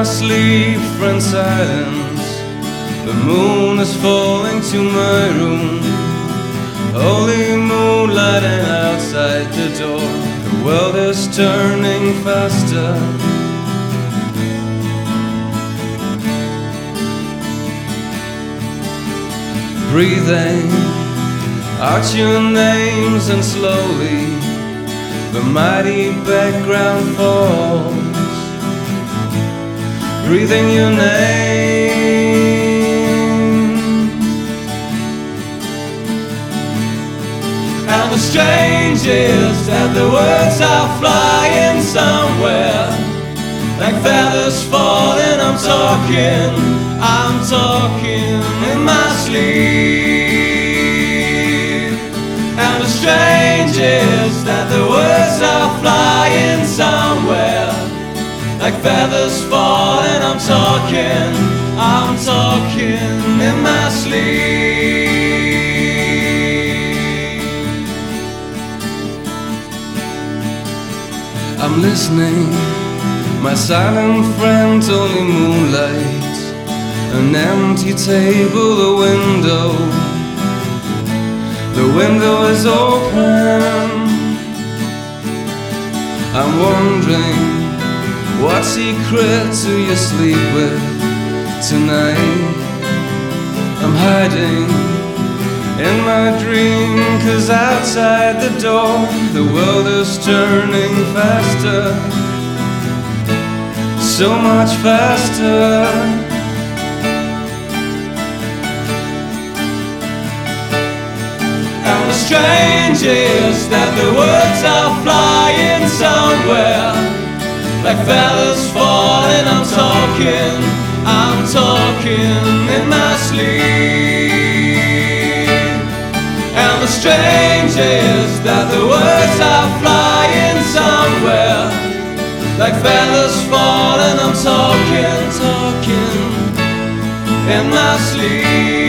my sleep, friend, silence. The moon is falling to my room. Holy moonlight and outside the door, the world is turning faster. Breathing out your names, and slowly the mighty background falls. Breathing your name, and the strange is that the words are flying somewhere like feathers falling. I'm talking in my sleep. And the strange is that the words are flying somewhere like feathers falling. I'm talking in my sleep. I'm listening, my silent friend, only moonlight, an empty table, the window is open. I'm wondering, what secret do you sleep with tonight? I'm hiding in my dream, 'cause outside the door the world is turning faster, so much faster. And the strange is that the words are flying somewhere like feathers falling. I'm talking in my sleep. And the strange is that the words are flying somewhere like feathers falling. I'm talking in my sleep.